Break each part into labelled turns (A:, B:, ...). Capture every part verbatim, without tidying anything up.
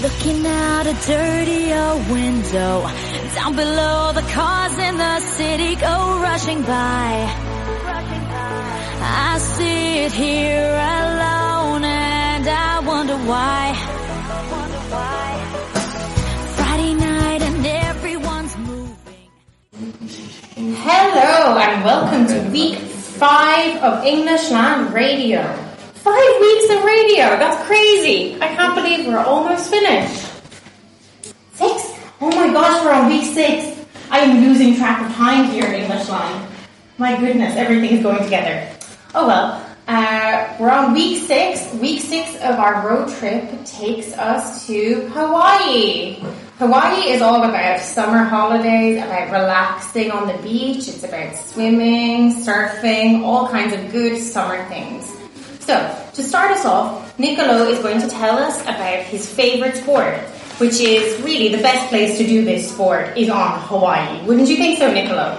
A: Looking out a dirty old window, down below the cars in the city go rushing by. I sit here alone and I wonder why. Friday night and everyone's moving.
B: Hello and welcome to week five of Englishland Radio. Five weeks of radio, that's crazy. I can't believe we're almost finished. Six? Oh my gosh, we're on week six. I am losing track of time here in Englishland. My goodness, everything is going together. Oh well, uh, we're on week six. Week six of our road trip takes us to Hawaii. Hawaii is all about summer holidays, about relaxing on the beach. It's about swimming, surfing, all kinds of good summer things. So, to start us off, Nicolo is going to tell us about his favourite sport, which is really the best place to do this sport is on Hawaii. Wouldn't you think so, Nicolo?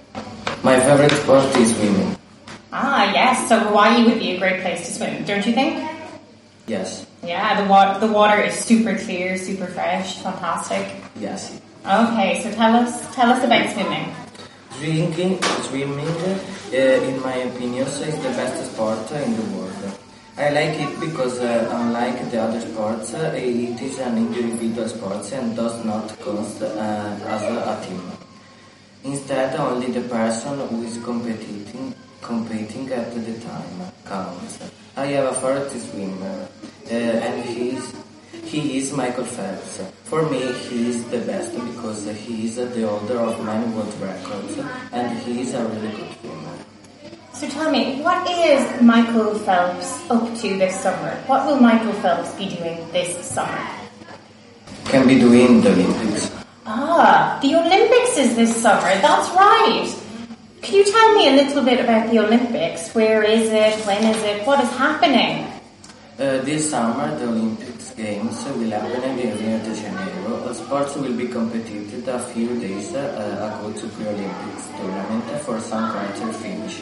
C: My favourite sport is swimming.
B: Ah, yes, so Hawaii would be a great place to swim, don't you think?
C: Yes.
B: Yeah, the, wa- the water is super clear, super fresh, fantastic.
C: Yes.
B: Okay, so tell us, tell us about swimming.
C: Drinking, swimming, uh, in my opinion, is the best sport in the world. I like it because, uh, unlike the other sports, uh, it is an individual sport and does not cost uh, as a team. Instead, only the person who is competing, competing at the time counts. I have a favorite swimmer, uh, and he is He is Michael Phelps. For me, he is the best because he is the holder of many world records and he is a really good swimmer.
B: So tell me, what is Michael Phelps up to this summer? What will Michael Phelps be doing this summer?
C: Can be doing the Olympics.
B: Ah, the Olympics is this summer, that's right. Can you tell me a little bit about the Olympics? Where is it? When is it? What is happening?
C: Uh, this summer, the Olympics Games will happen in Rio de Janeiro. Sports will be competed a few days uh, ago to pre-Olympics tournament for some country finish.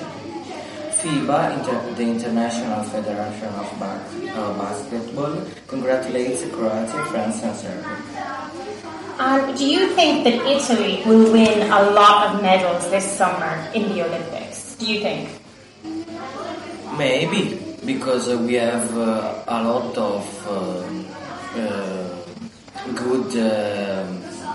C: FIBA, inter- the International Federation of Bas- uh, Basketball, congratulates Croatia, France and Serbia.
B: Um, do you think that Italy will win a lot of medals this summer in the Olympics? Do you think?
C: Maybe. Because uh, we have uh, a lot of uh, uh, good uh,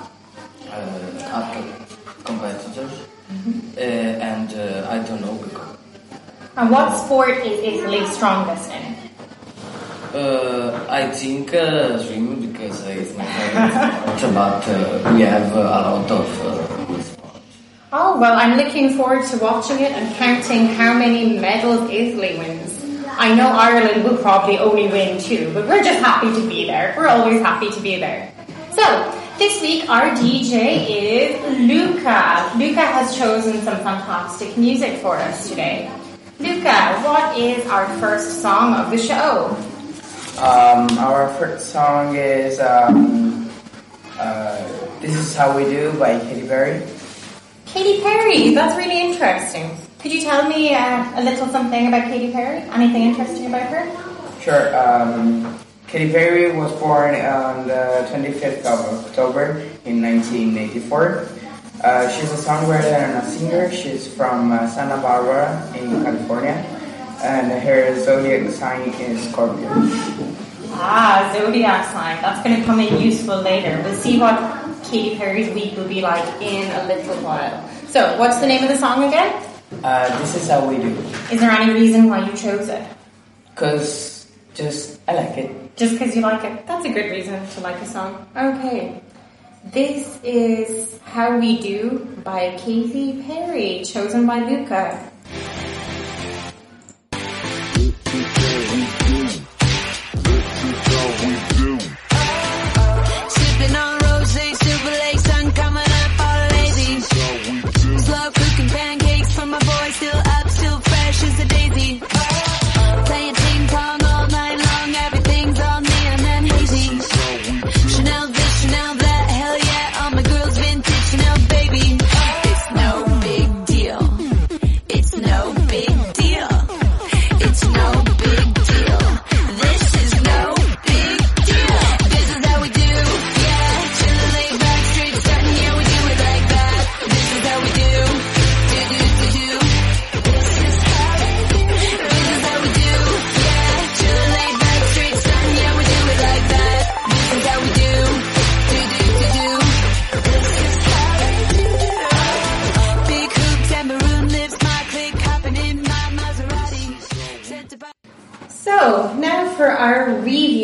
C: uh, competitors, mm-hmm. uh, and uh, I don't know because.
B: And what sport is Italy strongest in?
C: Uh, I think uh, swimming because it's my favorite sport, but uh, we have uh, a lot of uh, good sports.
B: Oh well, I'm looking forward to watching it and counting how many medals Italy wins. I know Ireland will probably only win two, but we're just happy to be there. We're always happy to be there. So, this week our D J is Luca. Luca has chosen some fantastic music for us today. Luca, what is our first song of the show?
D: Um, our first song is um, uh, This Is How We Do by Katy Perry.
B: Katy Perry, that's really interesting. Could you tell me uh, a little something about Katy Perry? Anything interesting about her?
D: Sure. Um, Katy Perry was born on the twenty-fifth of October in nineteen eighty-four. Uh, she's a songwriter and a singer. She's from uh, Santa Barbara in California. And her zodiac sign is Scorpio.
B: Ah, zodiac sign. That's going to come in useful later. We'll see what Katy Perry's week will be like in a little while. So, what's the name of the song again?
D: Uh, this is how we do.
B: Is there any reason why you chose it?
D: Because just, I like it.
B: Just because you like it? That's a good reason to like a song. Okay. This is How We Do by Katy Perry, chosen by Luca.
E: Sipping on rosé, super late, sun coming up all lazy. Slow cooking pancakes from my boy, still up, still fresh as a daisy. Playing ping pong all night long, everything's all neon and hazy. Chanel this, Chanel that, hell yeah, all my girls vintage Chanel baby. It's no big deal. It's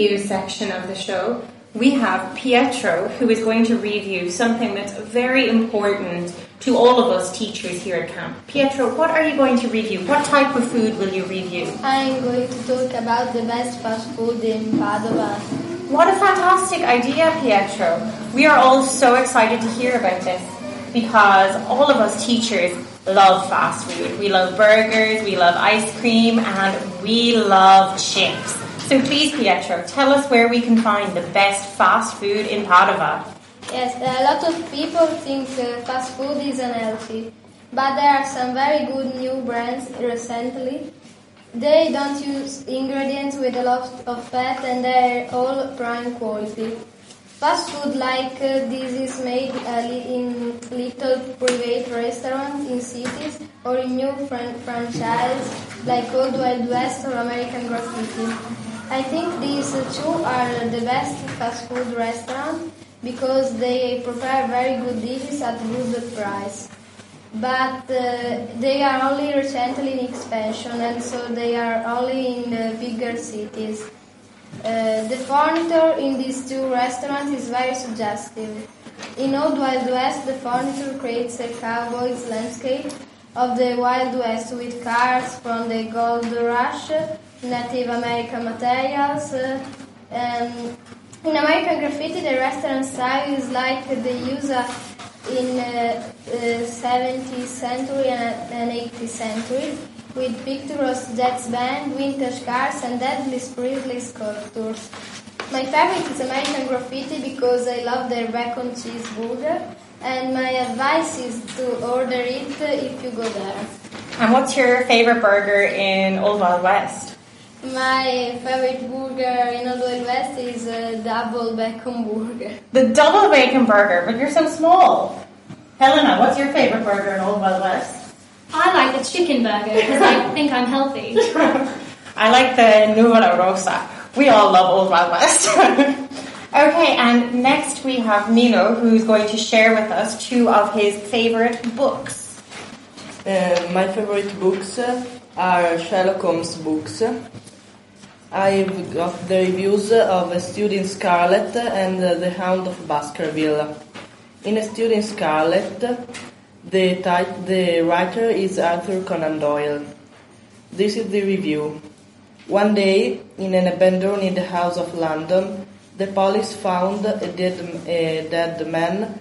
B: review section of the show, we have Pietro, who is going to review something that's very important to all of us teachers here at camp. Pietro, what are you going to review? What type of food will you review?
F: I'm going to talk about the best fast food in Padova.
B: What a fantastic idea, Pietro. We are all so excited to hear about this because all of us teachers love fast food. We love burgers, we love ice cream, and we love chips. So please, Pietro, tell us where we can find the best fast food in Padova.
F: Yes, a lot of people think uh, fast food is unhealthy, but there are some very good new brands recently. They don't use ingredients with a lot of fat and they're all prime quality. Fast food like uh, this is made uh, li- in little private restaurants in cities or in new fran- franchise like Old Wild West or American Graffiti. I think these two are the best fast food restaurants because they prepare very good dishes at good price. But uh, they are only recently in expansion and so they are only in the bigger cities. Uh, the furniture in these two restaurants is very suggestive. In Old Wild West, the furniture creates a cowboy's landscape of the Wild West with cars from the Gold Rush, Native American materials. Uh, and in American Graffiti, the restaurant style is like they use uh, in uh, uh, seventeenth century and, and eighteenth century, with picturesque jazz band, vintage cars, and Elvis Presley sculptures. My favorite is American Graffiti because I love their bacon cheeseburger, and my advice is to order it if you go there.
B: And what's your favorite burger in Old Wild West?
F: My favorite burger in Old Wild West is a double bacon burger.
B: The double bacon burger, but you're so small. Helena, what's your favorite burger in Old Wild West?
G: I like the chicken burger because I think I'm healthy.
B: I like the Nuvola Rosa. We all love Old Wild West. Okay, and next we have Milo, who's going to share with us two of his favorite books.
H: Uh, my favorite books are Sherlock Holmes books. I've got the reviews of A Student Scarlet and The Hound of Baskerville. In A Student Scarlet, the, tit- the writer is Arthur Conan Doyle. This is the review. One day, in an abandoned house of London, the police found a dead, a dead man.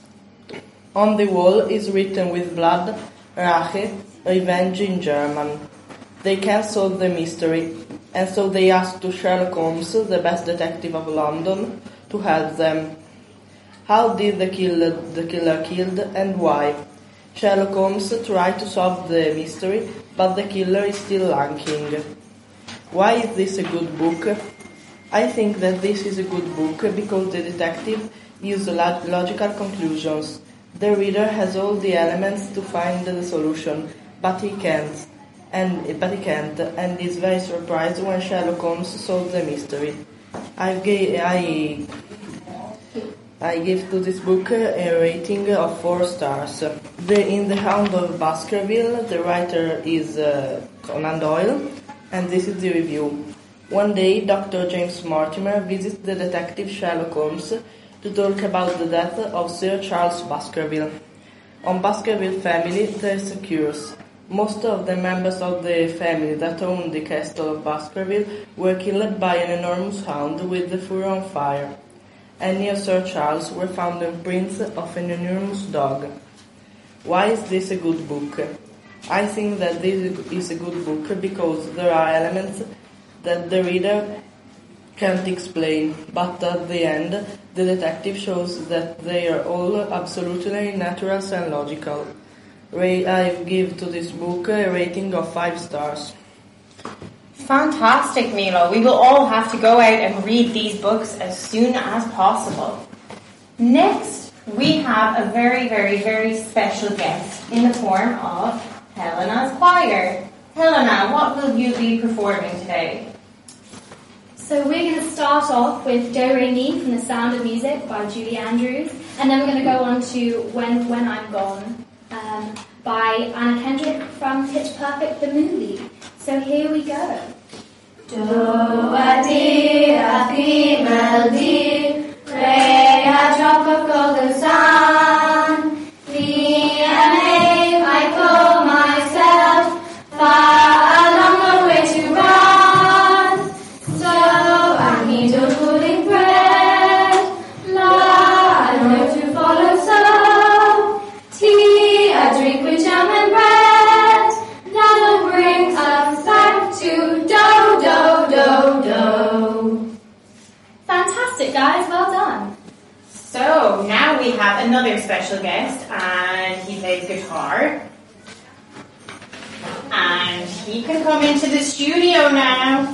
H: On the wall is written with blood, Rache, revenge in German. They can't solve the mystery, and so they ask to Sherlock Holmes, the best detective of London, to help them. How did the killer, the killer killed, and why? Sherlock Holmes tried to solve the mystery, but the killer is still lurking. Why is this a good book? I think that this is a good book because the detective uses log- logical conclusions. The reader has all the elements to find the solution, but he can't. And but he can't, and is very surprised when Sherlock Holmes solves the mystery. I gave I I give to this book a rating of four stars. The, in The Hound of Baskerville, the writer is uh, Conan Doyle, and this is the review. One day, Doctor James Mortimer visits the detective Sherlock Holmes to talk about the death of Sir Charles Baskerville. On Baskerville family, there is a curse. Most of the members of the family that owned the castle of Baskerville were killed by an enormous hound with the fur on fire. And near Sir Charles were found the prints of an enormous dog. Why is this a good book? I think that this is a good book because there are elements that the reader can't explain, but at the end, the detective shows that they are all absolutely natural and logical. I give to this book a rating of five stars.
B: Fantastic, Milo. We will all have to go out and read these books as soon as possible. Next, we have a very, very, very special guest in the form of Helena's choir. Helena, what will you be performing today?
G: So we're going to start off with Do Re Mi from The Sound of Music by Julie Andrews, and then we're going to go on to When When I'm Gone um, by Anna Kendrick from Pitch Perfect the movie. So here we go.
F: Do, a, D, a, B, melody. Re, a drop of golden sun. Me, a name I call myself. Far along the way to run. So I need a pudding bread. La, I know to follow so. Tea, a drink with jam and bread. That'll bring us back to do, do, do, do.
G: Fantastic, guys. Well done.
B: So now we have another special guest, and he plays guitar. And he can come into the studio now.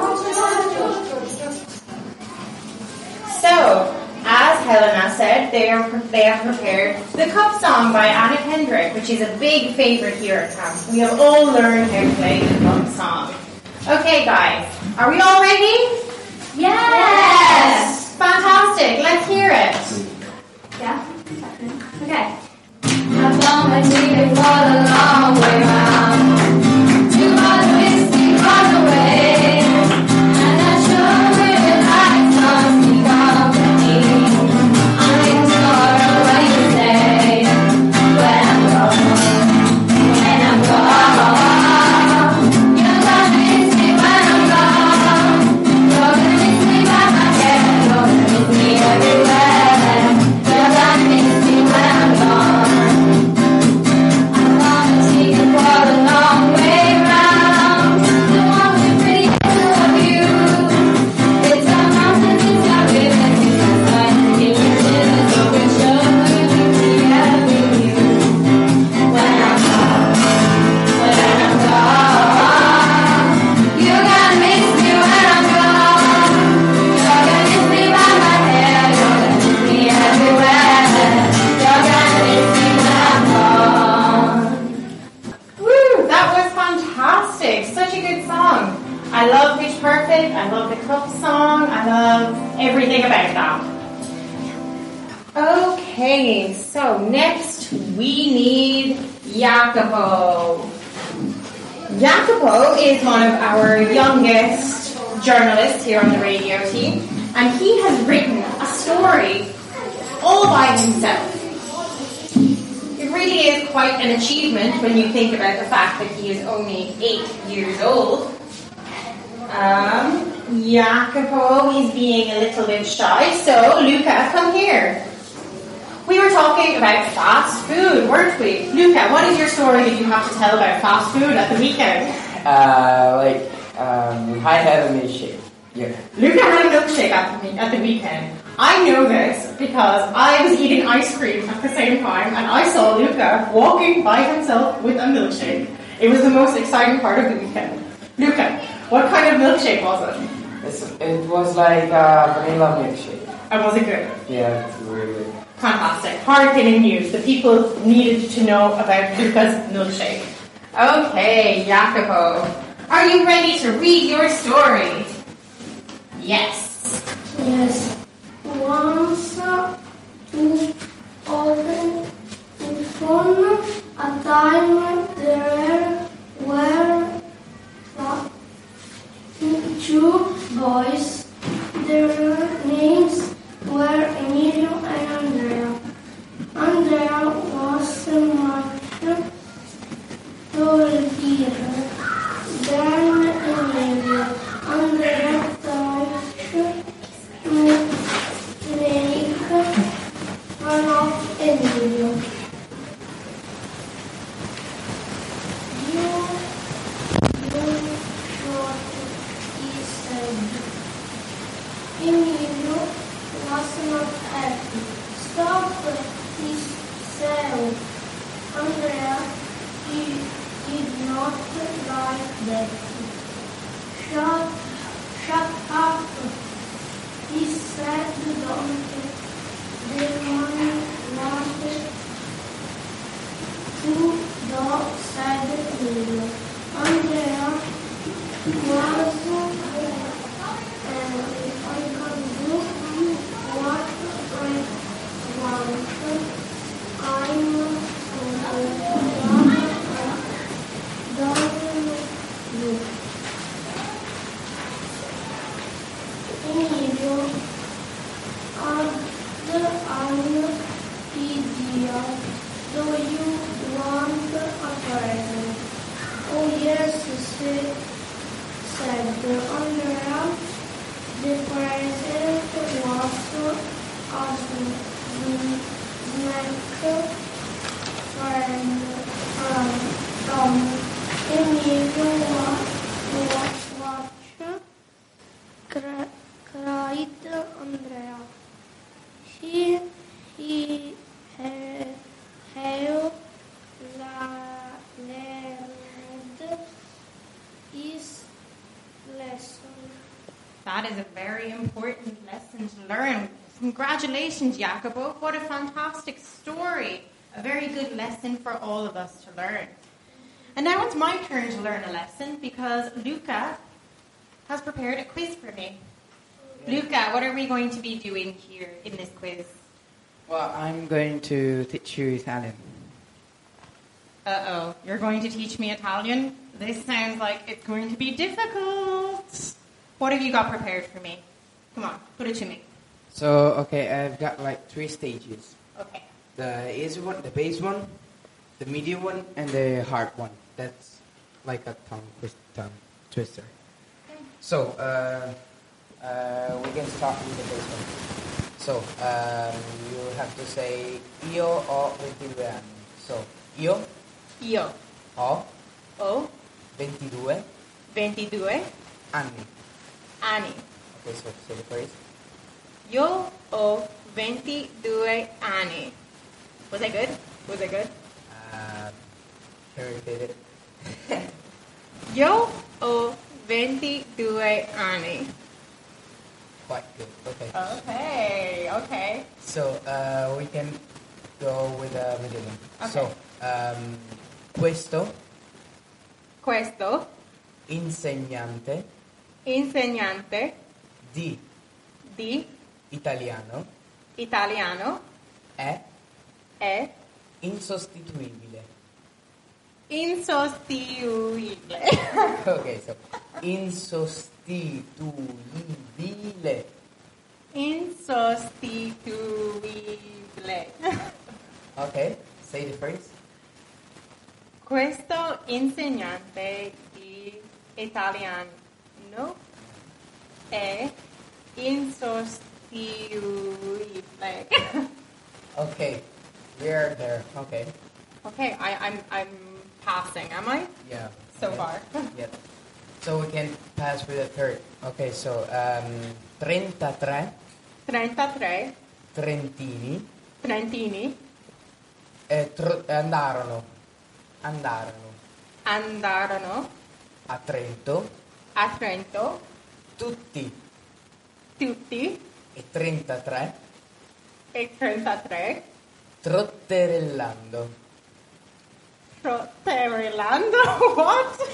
B: So, as Helena said, they are they have prepared the Cup Song by Anna Kendrick, which is a big favorite here at camp. We have all learned how to play the Cup Song. Okay, guys, are we all ready?
G: Yes!
B: Fantastic. Let's hear it.
G: Yeah? Okay.
F: I've done my ticket for the long way round. Two other whiskey run away. And I sure really like some company. I'm in sorrow when you say, when I'm gone, when I'm gone. You're gonna miss me when I'm gone. You're gonna miss me by my hair. You're gonna miss me everywhere. You're gonna miss me when I'm gone. I'm gonna take it for the long way round. The one with pretty picture of you. It's a mountain, it's a river, it's a sun, it's a river, so we show you every you. When I'm gone, when I'm gone, you're gonna miss me when I'm gone. You're gonna miss me by my hair, you're gonna miss me everywhere. You're gonna miss me when I'm gone.
B: Woo, that was fantastic. Such a good song. I love Pitch Perfect. I love the Cup Song. I love everything about that. Okay, so next we need Jacopo. Jacopo is one of our youngest journalists here on the radio team, and he has written a story all by himself. It really is quite an achievement when you think about the fact that he is only eight years old. Um, Jacopo is being a little bit shy, so Luca, come here. We were talking about fast food, weren't we? Luca, what is your story that you have to tell about fast food at the weekend?
D: Uh, like, um, I had a milkshake. Yeah.
B: Luca had a milkshake at the, at the weekend. I know this because I was eating ice cream at the same time, and I saw Luca walking by himself with a milkshake. It was the most exciting part of the weekend. Luca, what kind of milkshake was it?
D: It's, it was like a vanilla milkshake.
B: And was it good?
D: Yeah, it's really good.
B: Fantastic. Hard-hitting news. The people needed to know about Luca's milkshake. Okay, Jacopo. Are you ready to read your story? Yes.
F: Yes. Once to open upon a time there were two boys. Their names were Emilio and Andrea. Andrea was much taller than Emilio. Andrea thought to make fun of Emilio. You, you short, he said. Emilio was not happy. Stop, he said. Andrea, he did not like that. Shut, shut up, he said. Don't the man wanted to dog said Emilio. Andrea was and if I can do what I want, I'm don't look.
I: idea. Do you want a present? Oh yes, said Andrea. The present was a snack from, from Emilio Watch, cried Andrea. He, he had learned his lesson.
B: That is a very important lesson to learn. Congratulations, Jacopo. What a fantastic story. A very good lesson for all of us to learn. And now it's my turn to learn a lesson because Luca has prepared a quiz for me. Luca, what are we going to be doing here in this quiz?
D: Well, I'm going to teach you Italian.
B: Uh-oh, you're going to teach me Italian? This sounds like it's going to be difficult. What have you got prepared for me? Come on, put it to me.
D: So, okay, I've got like three stages.
B: Okay.
D: The easy one, the base one, the medium one, and the hard one. That's like a tongue, twist, tongue twister.
B: Okay.
D: So, uh, uh, we can start with the base one. So, um, you have to say io ho ventidue anni. So, io
B: Io
D: ho
B: ho
D: ventidue
B: ventidue
D: anni.
B: anni.
D: Okay, so say the phrase.
B: Io ho ventidue anni. Was I good? Was I good?
D: Uh, can you repeat it?
B: Io ho ventidue anni.
D: Quite good. Okay.
B: Okay, okay.
D: So uh, we can go with the middle one.
B: Okay.
D: So um, questo
B: Questo
D: insegnante
B: insegnante
D: di
B: di
D: italiano
B: italiano
D: è
B: è
D: insostituibile.
B: insostituibile.
D: Okay, so insostituibile.
B: Insostituibile.
D: Okay, say the phrase.
B: Questo insegnante di italiano è insostituibile.
D: Okay, we're there. Okay,
B: Okay, I, I'm I'm passing, am I?
D: yeah.
B: So
D: yeah.
B: far.
D: Yep. So we can pass with the third. Okay, so um, trentatré
B: trentatré
D: trentini
B: trentini
D: eh, tro- andarono andarono
B: andarono
D: a Trento
B: a Trento
D: tutti
B: tutti
D: e trentatré
B: e trentatré
D: trotterellando.
B: trotterellando. What?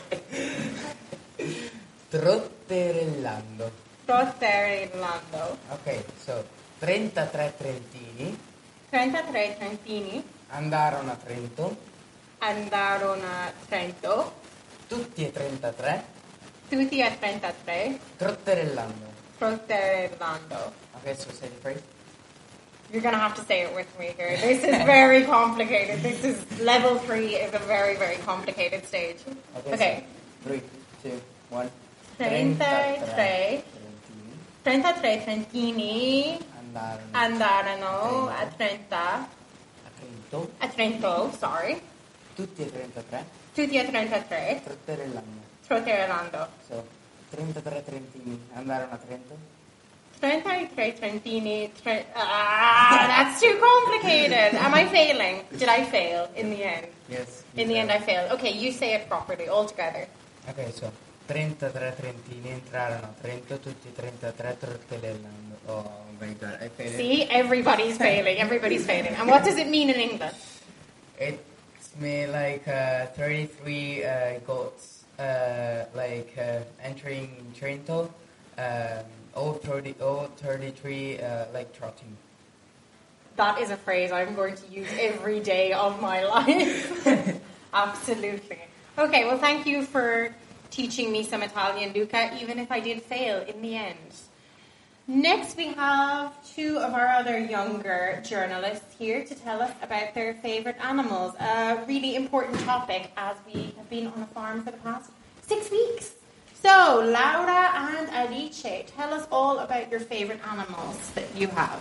D: Trotterellando.
B: Trotterellando.
D: Ok, so trentatré trentini
B: trentatré trentini
D: andarono a Trento
B: andarono a Trento
D: tutti e trentatré
B: tutti e trentatré
D: trotterellando.
B: trotterellando.
D: Ok, so say the phrase.
B: You're gonna have to say it with me here. This is very complicated. This is level three is a very, very complicated stage.
D: Okay,
B: Okay.
D: so three, two, one.
B: trentatré
D: trentini
B: trentatré trentini
D: andarono
B: andarono a Trenta
D: a Trento
B: a Trento, sorry.
D: tutti e trentatré
B: Tutti e trentatré
D: trotterellando.
B: trotterellando.
D: So trentatré trentini andarono a Trento
B: trentatré trentini tre- Ah, that's too complicated. Am I failing? Did I fail in the end?
D: Yes.
B: In the end I failed. Okay, you say it properly all together.
D: Ok, so trentatré trentini entrarono a Trento, tutti e trentatré trotterellando. Oh my god, I failed it.
B: See, everybody's failing. Everybody's failing. And what does it mean in English?
D: It's me like uh, thirty-three uh, goats uh, like uh, entering Trento, um, all thirty, all thirty-three uh, like trotting.
B: That is a phrase I'm going to use every day of my life. Absolutely. Okay, well, thank you for teaching me some Italian, Luca, even if I did fail in the end. Next, we have two of our other younger journalists here to tell us about their favourite animals. A really important topic as we have been on a farm for the past six weeks. So, Laura and Alice, tell us all about your favourite animals that you have.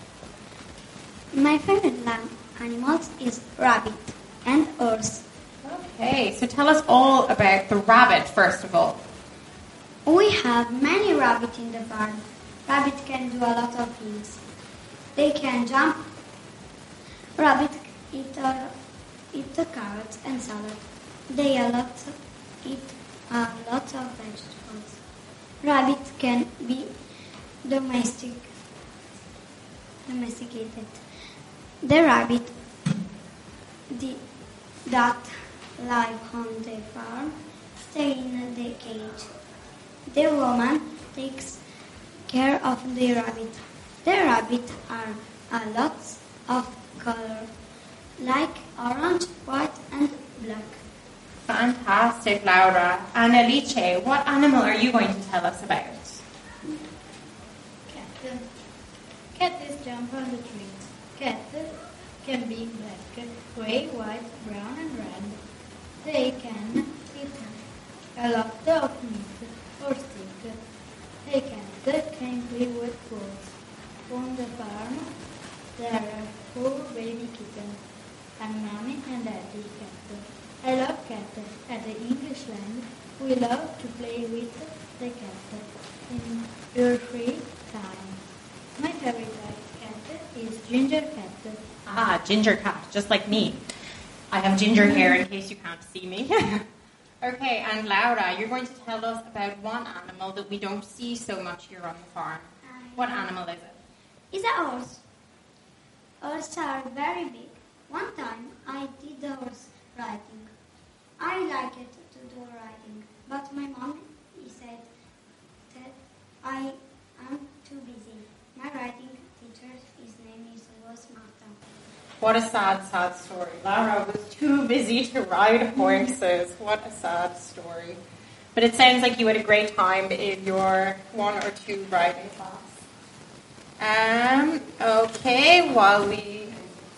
J: My favorite lamb animals is rabbit and horse.
B: Okay, so tell us all about the rabbit, first of all.
J: We have many rabbits in the barn. Rabbits can do a lot of things. They can jump. Rabbits eat, uh, eat the carrots and salad. They a lot, eat a lot of vegetables. Rabbits can be domestic, domesticated. The rabbit the, that live on the farm stay in the cage. The woman takes care of the rabbit. The rabbits are a lot of color, like orange, white, and black.
B: Fantastic, Laura. And Alice, what animal are you going to tell us about?
G: Cat. Cat is jump on the trees. Cat can be black, gray, white, brown, and red. They can eat a lot of meat or stick. They can can play with clothes. On the farm, there are four baby kittens, and mommy and daddy cat. I love cat. At the English land, we love to play with the cat in your free time. My favorite cat is Ginger Cat.
B: Ah, Ginger Cat, just like me. I have ginger hair in case you can't see me. Okay, and Laura, you're going to tell us about one animal that we don't see so much here on the farm. What animal is it?
J: It's a horse. Horses are very big. One time I did the horse riding. I like it to do riding, but my mom said that I am too busy. My riding teacher, his name is was Marta.
B: What a sad, sad story. Laura was too busy to ride horses. What a sad story. But it sounds like you had a great time in your one or two riding class. Um, okay, while we...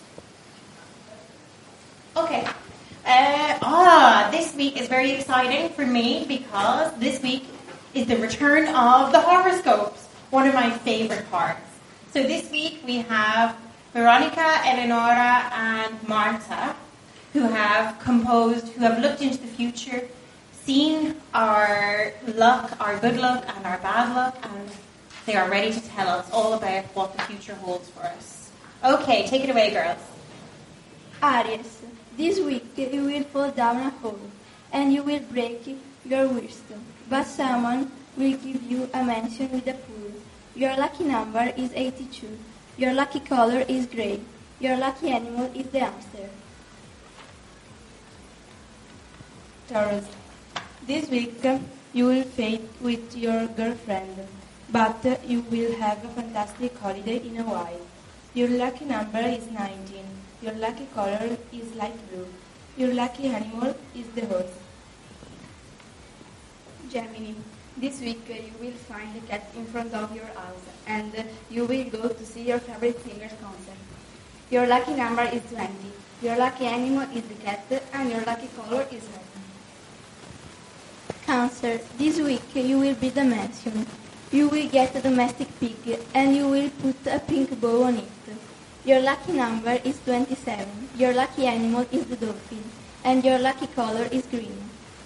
B: Okay. Uh, ah, this week is very exciting for me because this week is the return of the horoscopes, one of my favorite parts. So this week we have Veronica, Eleonora, and Marta, who have composed, who have looked into the future, seen our luck, our good luck, and our bad luck, and they are ready to tell us all about what the future holds for us. Okay, take it away, girls.
K: Aries, this week you will fall down a hole, and you will break your wisdom, but someone will give you a mansion with a pool. Your lucky number is eighty-two. Your lucky color is gray. Your lucky animal is the hamster. Taurus, this week you will fight with your girlfriend, but you will have a fantastic holiday in Hawaii. Your lucky number is nineteen. Your lucky color is light blue. Your lucky animal is the horse.
L: Gemini, this week uh, you will find a cat in front of your house and uh, you will go to see your favorite singer's concert. Your lucky number is twenty. Your lucky animal is the cat and your lucky color is red.
K: Cancer, this week you will be the mansion. You will get a domestic pig and you will put a pink bow on it. Your lucky number is twenty-seven. Your lucky animal is the dolphin and your lucky color is green.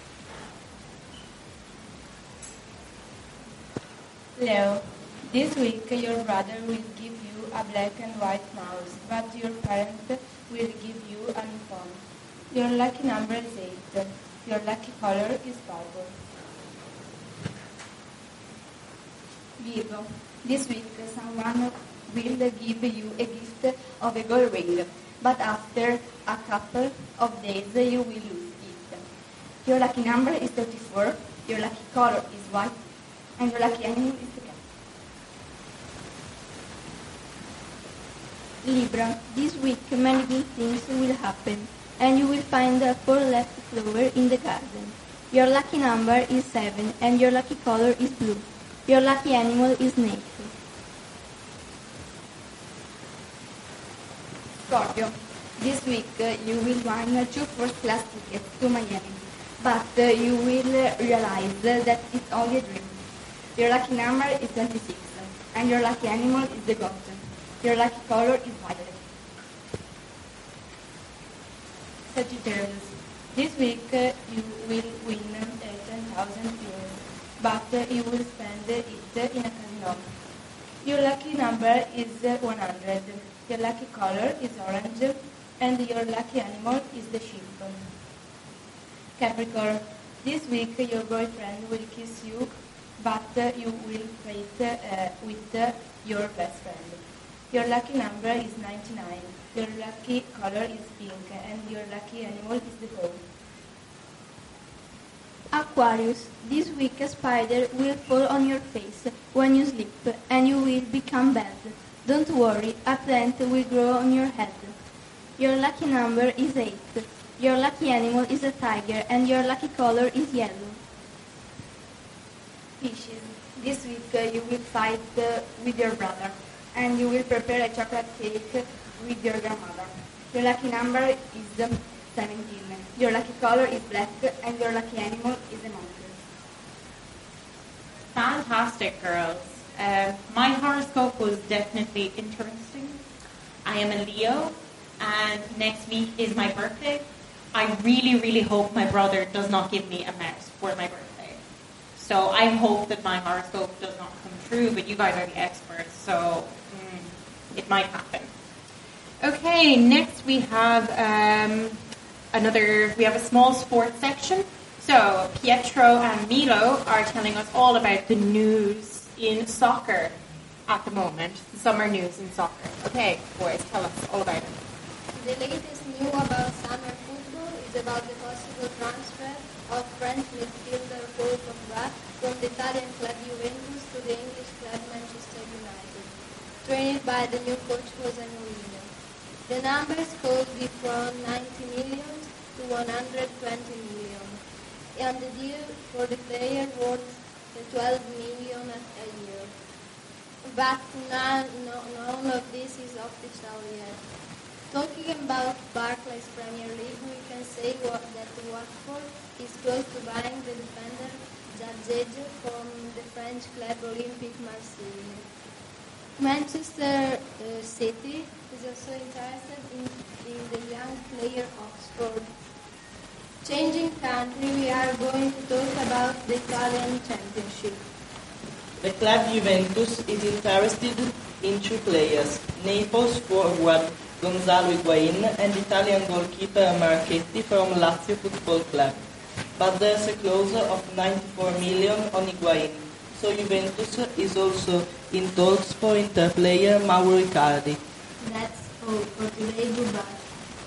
L: Leo, this week your brother will give you a black and white mouse, but your parent will give you an iPhone. Your lucky number is eight. Your lucky color is purple.
K: Virgo, this week someone will give you a gift of a gold ring, but after a couple of days you will lose it. Your lucky number is thirty-four. Your lucky color is white. And your lucky animal is the cat. Libra, this week many good things will happen, and you will find a four-leaf clover in the garden. Your lucky number is seven, and your lucky color is blue. Your lucky animal is snake. Scorpio, this week uh, you will win uh, two first-class tickets to Miami, but uh, you will uh, realize uh, that it's only a dream. Your lucky number is twenty-six, and your lucky animal is the goat. Your lucky color is violet. Sagittarius, this week uh, you will win uh, ten thousand euros, but uh, you will spend it uh, in a casino. Your lucky number is uh, one hundred. Your lucky color is orange, and your lucky animal is the sheep. Capricorn, this week uh, your boyfriend will kiss you, but uh, you will fight uh, with uh, your best friend. Your lucky number is ninety-nine. Your lucky color is pink, and your lucky animal is the goat.
M: Aquarius, this week a spider will fall on your face when you sleep, and you will become bad. Don't worry, a plant will grow on your head. Your lucky number is eight. Your lucky animal is a tiger, and your lucky color is yellow.
K: Pisces, this week uh, you will fight uh, with your brother, and you will prepare a chocolate cake with your grandmother. Your lucky number is um, seventeen. Your lucky color is black, and your lucky animal is a monkey.
B: Fantastic, girls. Uh, my horoscope was definitely interesting. I am a Leo, and next week is my birthday. I really, really hope my brother does not give me a mouse for my birthday. So I hope that my horoscope does not come true, but you guys are the experts, so mm, it might happen. Okay, next we have um, another, we have a small sports section. So Pietro and Milo are telling us all about the news in soccer at the moment, the summer news in soccer. Okay, boys, tell us all about it.
F: The latest news about summer football is about the possible transfer of French midfielder Paul Pogba from the Italian club Juventus to the English club Manchester United, trained by the new coach Jose Mourinho. The numbers could be from ninety million to one hundred twenty million, and the deal for the player worth twelve million a year. But none, no, none of this is official yet. Talking about Barclays Premier League, we can say what, that Watford is close to buying the defender Ziyech from the French club Olympique Marseille. Manchester uh, City is also interested in, in the young player Oxford. Changing country, we are going to talk about the Italian Championship.
H: The club Juventus is interested in two players, Naples forward Gonzalo Higuain and Italian goalkeeper Marchetti from Lazio Football Club. But there's a clause of ninety-four million on Higuain, so Juventus is also in talks for Inter player Mauro Icardi.
F: That's all for today. Goodbye.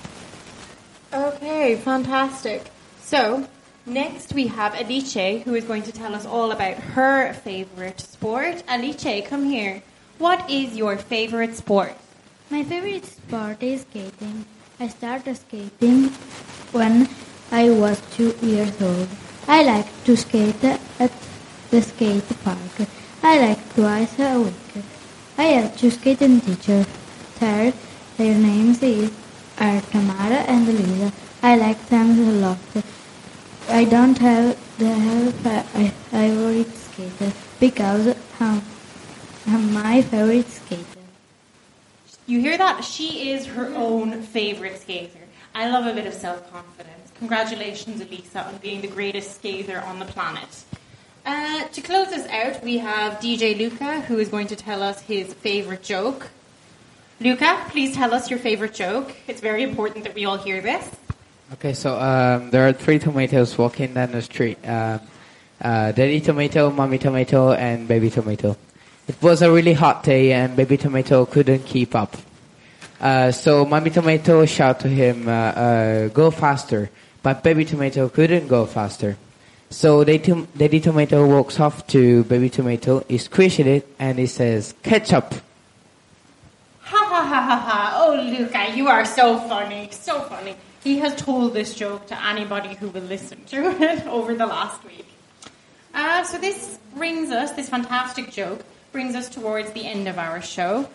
B: Okay, fantastic. So, next we have Alice, who is going to tell us all about her favorite sport. Alice, come here. What is your favorite sport?
N: My favorite sport is skating. I started skating when I was two years old. I like to skate at the skate park. I like twice a week. I have two skating teachers. There, their names is are Tamara and Lisa. I like them a lot. I don't have the have a favorite skater because I'm, I'm my favorite skater.
B: You hear that? She is her own favorite skater. I love a bit of self-confidence. Congratulations, Elisa, on being the greatest skater on the planet. Uh, to close us out, we have D J Luca, who is going to tell us his favorite joke. Luca, please tell us your favorite joke. It's very important that we all hear this.
O: Okay, so um, there are three tomatoes walking down the street. Um, uh, Daddy Tomato, Mommy Tomato, and Baby Tomato. It was a really hot day, and Baby Tomato couldn't keep up. Uh, so Mommy Tomato shouted to him, uh, uh, "Go faster!" But Baby Tomato couldn't go faster. So Daddy, Daddy Tomato walks off to Baby Tomato. He squishes it, and he says, "Ketchup."
B: Ha ha ha ha ha! Oh, Luca, you are so funny, so funny. He has told this joke to anybody who will listen to it over the last week. Uh, so this brings us, this fantastic joke, brings us towards the end of our show.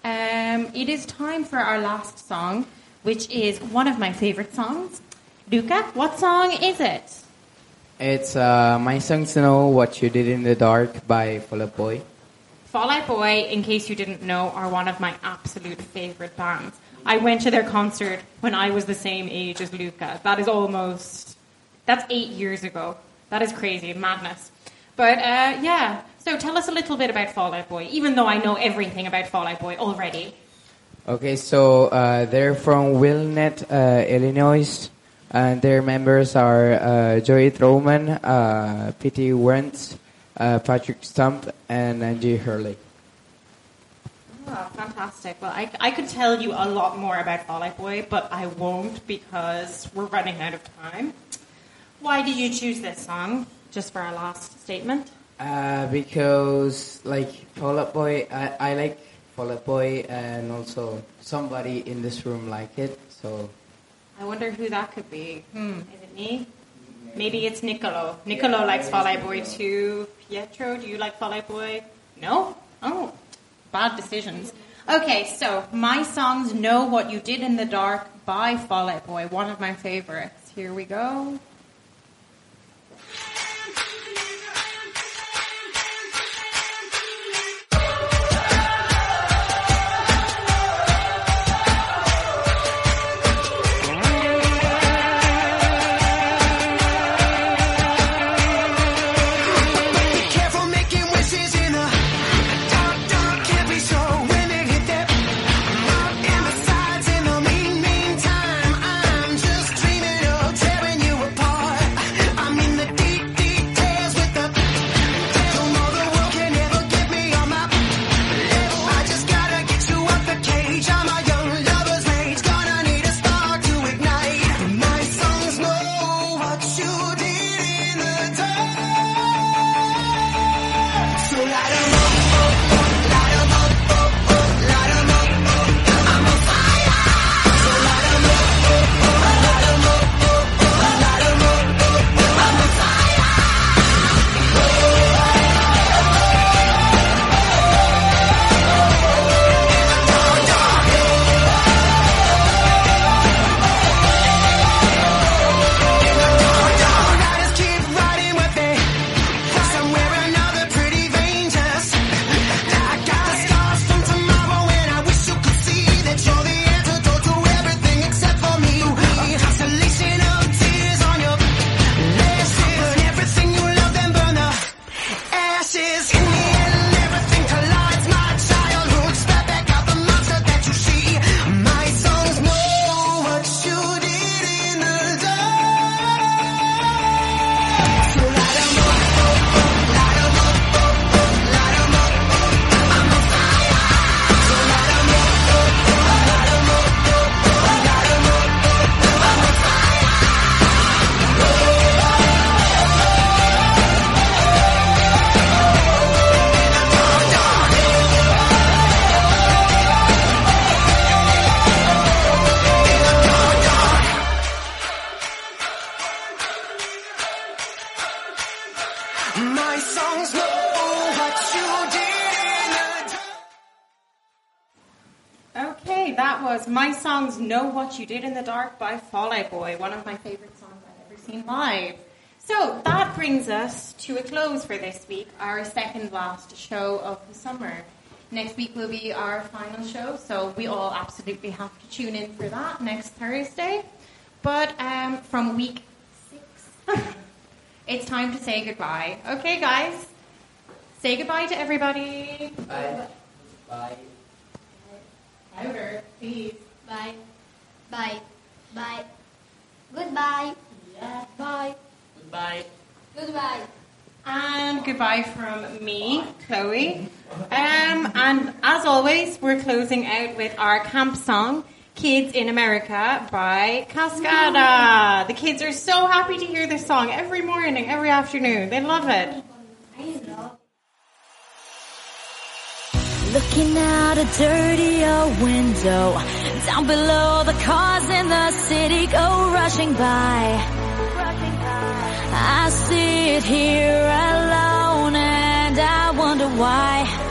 B: Um, it is time for our last song, which is one of my favorite songs. Luca, what song is it?
O: It's uh, My Songs Know What You Did in the Dark by Fall Out Boy.
B: Fall Out Boy, in case you didn't know, are one of my absolute favorite bands. I went to their concert when I was the same age as Luca. That is almost, that's eight years ago. That is crazy, madness. But uh, yeah, so tell us a little bit about Fall Out Boy, even though I know everything about Fall Out Boy already.
O: Okay, so uh, they're from Wilmette, uh, Illinois, and their members are uh, Joey Troman, uh, Pete Wentz, uh, Patrick Stump, and Angie Hurley.
B: Oh, fantastic. Well, I, I could tell you a lot more about Fall Out Boy, but I won't because we're running out of time. Why did you choose this song, just for our last statement?
O: Uh, because, like, Fall Out Boy, I, I like Fall Out Boy, and also somebody in this room like it, so...
B: I wonder who that could be. Hmm, is it me? Maybe it's Niccolo. Niccolo likes Fall Out Boy too. Pietro, do you like Fall Out Boy? No? Oh, bad decisions. Okay, so My Songs Know What You Did in the Dark by Fall Out Boy, one of my favorites. Here we go. My Songs Know What You Did in the Dark by Fall Out Boy, one of my favorite songs I've ever seen live. So that brings us to a close for this week, our second last show of the summer. Next week will be our final show, so we all absolutely have to tune in for that next Thursday. But um, from week six, it's time to say goodbye. Okay, guys, say goodbye to everybody.
O: Bye. Bye.
B: Louder, please.
F: Bye. Bye. Bye. Goodbye.
B: Yeah. Bye.
O: Goodbye.
F: Goodbye.
B: And goodbye from me, Chloe. Um, and as always, we're closing out with our camp song, Kids in America by Cascada. The kids are so happy to hear this song every morning, every afternoon. They love it.
A: Looking out a dirty old window, down below the cars in the city go rushing by. I sit here alone and I wonder why.